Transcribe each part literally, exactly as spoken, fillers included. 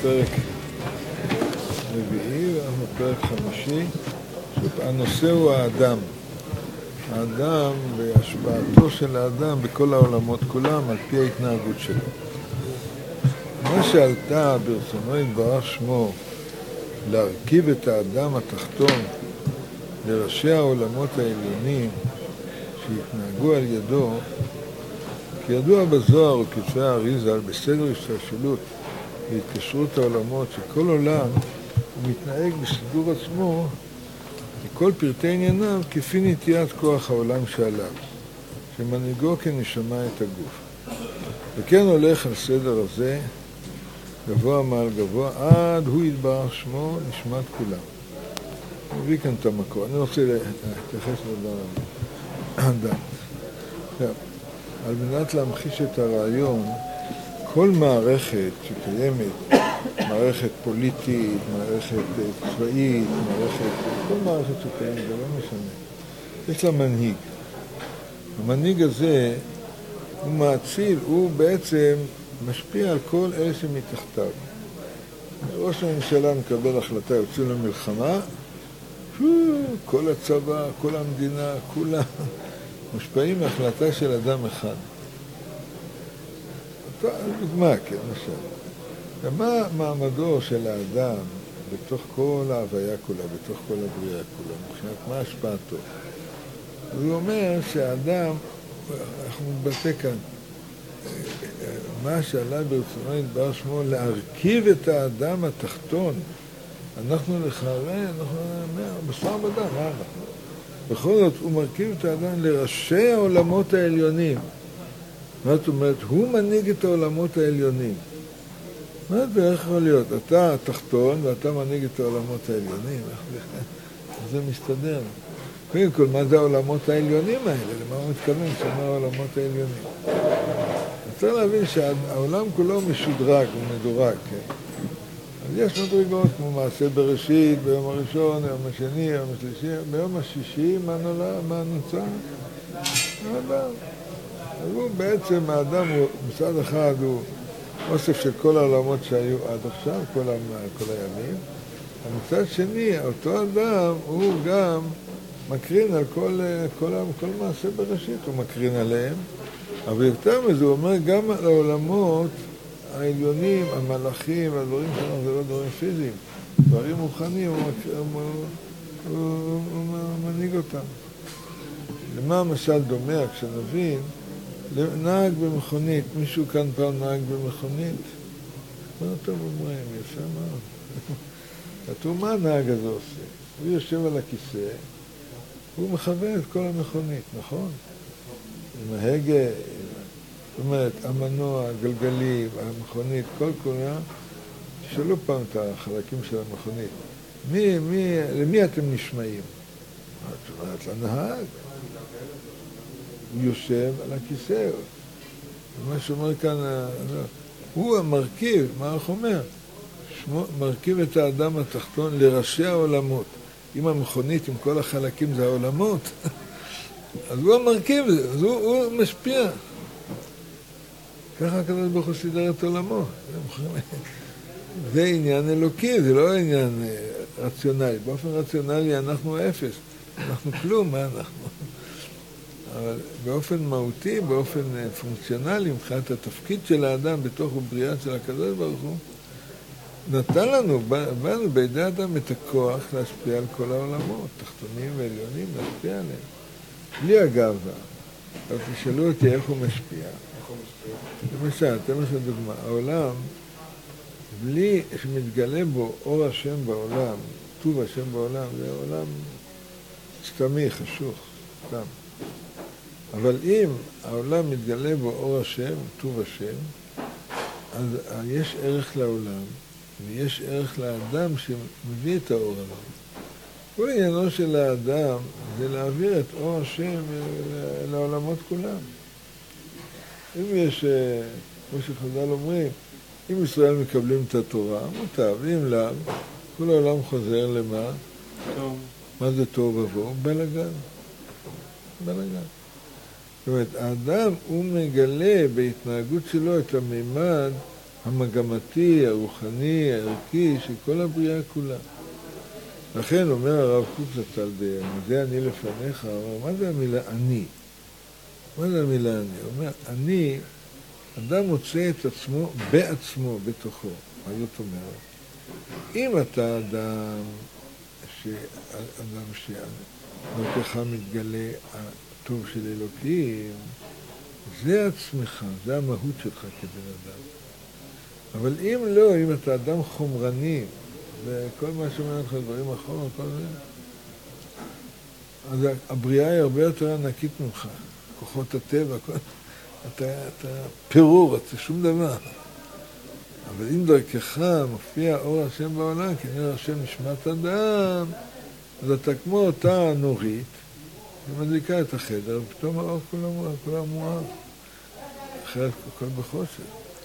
בפרק רביעי, אנחנו בפרק חמישי. הנושא הוא האדם. האדם והשפעתו של האדם בכל העולמות כולם על פי ההתנהגות שלו. מה שעלתה ברצונו יתברך שמו להרכיב את האדם התחתון לראשי העולמות העליונים שהתנהגו על ידו, כי ידוע בזוהר וכתבי האריז"ל בסדר השתלשלות והתקשרות העולמות שכל עולם הוא מתנהג בסידור עצמו וכל פרטי ענייניו כפי נטיית כוח העולם שעליו, שמנהיגו כנשמה את הגוף. וכן הולך על סדר הזה גבוה מעל גבוה עד הוא יתברך שמו נשמת כולם. אני מביא כאן את המקור, אני רוצה להתייחס לדבר האדם. על מנת להמחיש את הרעיון, כל מערכת שקיימת, מערכת פוליטית, מערכת צבאית, מערכת, כל מערכת שקיימת, זה לא משנה. יש לה מנהיג. המנהיג הזה הוא מאציל, הוא בעצם משפיע על כל אלה שמתחתיו. ראש הממשלה מקבל החלטה, יוצאים למלחמה, כל הצבא, כל המדינה, כולם מושפעים מהחלטה של אדם אחד. דוגמה, כן, למשל. ומה מעמדו של האדם בתוך כל ההוויה כולה, בתוך כל הבריאה כולה, מבחינת מה השפעתו? הוא אומר שהאדם, אנחנו מתבטא כאן, מה שעלה ברצונו יתברך שמו להרכיב את האדם התחתון. אנחנו לחרי, אנחנו בשר בדם, מה אנחנו? בכל זאת, הוא מרכיב את האדם לראשי העולמות העליונים. מה זאת אומרת? הוא מנהיג את העולמות העליונים. מה זה יכול להיות? אתה התחתון ואתה מנהיג את העולמות העליונים. איך זה מסתדר? קודם כל, מה זה העולמות העליונים האלה? למה הוא מתכוון שאומר העולמות העליונים? צריך להבין שהעולם כולו משודרג, הוא מדורג, כן? אז יש מדרגות כמו מעשה בראשית, ביום הראשון, ביום השני, ביום השלישי, ביום השישי, מה נולד, מה נוצר? האדם. אז הוא בעצם, האדם הוא, מצד אחד הוא אוסף של כל העולמות שהיו עד עכשיו, כל, כל הימים. ומצד שני, אותו אדם הוא גם מקרין על כל, כל, כל מעשה בראשית, הוא מקרין עליהם. אבל יותר מזה, הוא אומר גם על העולמות העליונים, המלאכים, הדברים שלנו, זה לא דברים פיזיים, דברים מוכנים, הוא, הוא, הוא, הוא, הוא מנהיג אותם. למה המשל דומה, כשנבין, נהג במכונית, מישהו כאן פעם נהג במכונית? מה אתם אומרים? יפה מאוד. כתוב, מה הנהג הזה עושה? הוא יושב על הכיסא, הוא מכוון את כל המכונית, נכון? עם ההגה, זאת אומרת, המנוע, הגלגלים, המכונית, כל כולה, תשאלו פעם את החלקים של המכונית. מי, מי, למי אתם נשמעים? את אומרת, לנהג. הוא יושב על הכיסא. מה שאומר כאן, הוא המרכיב, מה הוא אומר? שמו, מרכיב את האדם התחתון לראשי העולמות. אם המכונית, עם כל החלקים זה העולמות, אז הוא המרכיב, אז הוא, הוא משפיע. ככה הקדוש ברוך הוא סידר את עולמו. זה עניין אלוקי, זה לא עניין רציונלי. באופן רציונלי אנחנו אפס. אנחנו כלום, מה אנחנו? אבל באופן מהותי, באופן פונקציונלי, מבחינת התפקיד של האדם בתוך הבריאה של הקדוש ברוך הוא, נתן לנו, באנו בידי האדם את הכוח להשפיע על כל העולמות, תחתונים ועליונים, להשפיע עליהם. בלי הגאווה. אבל תשאלו אותי איך הוא משפיע. איך הוא משפיע? למשל, אתן לכם דוגמה. העולם, בלי שמתגלה בו אור השם בעולם, טוב השם בעולם, זה עולם סתמי, חשוך, סתם. אבל אם העולם מתגלה בו אור השם, טוב השם, אז יש ערך לעולם, ויש ערך לאדם שמביא את האור הזה. כל עניינו של האדם זה להעביר את אור השם לעולמות כולם. אם יש, כמו שחז"ל אומרים, אם ישראל מקבלים את התורה, מוטב, אם לאו, כל העולם חוזר למה? טוב. מה זה טוב ובוא? בלגן. בלגן. זאת אומרת, האדם הוא מגלה בהתנהגות שלו את המימד המגמתי, הרוחני, הערכי של כל הבריאה כולה. לכן אומר הרב קוק זצ"ל ב"זה אני לפניך", הוא אומר, מה זה המילה אני? מה זה המילה אני? הוא אומר, אני, אדם מוצא את עצמו בעצמו, בתוכו. מה זאת אומרת? אם אתה אדם, ש... אדם שנותך מתגלה הטוב של אלוקים, זה עצמך, זה המהות שלך כבן אדם. אבל אם לא, אם אתה אדם חומרני, וכל מה שאומר לך דברים אחרון, כל זה, אז הבריאה היא הרבה יותר ענקית ממך. כוחות הטבע, כל... אתה, אתה פירור, אתה שום דבר. אבל אם דרכך מופיע אור השם בעולם, כי נראה השם נשמת אדם, אז אתה כמו אותה נורית, ומדליקה את החדר, ופתאום האור כולה מואר. אחרת הכל בחושך.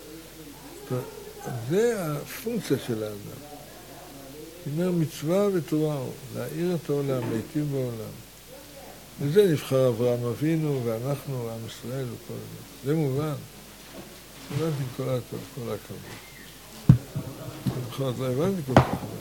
זה הפונקציה של האדם. אומר מצווה ותורה הוא, להאיר את העולם, להיטיב בעולם. וזה נבחר אברהם אבינו, ואנחנו, עם ישראל וכל זה. זה מובן. הבנתי כל הטוב, כל הכבוד. בכל זאת לא הבנתי כל כך.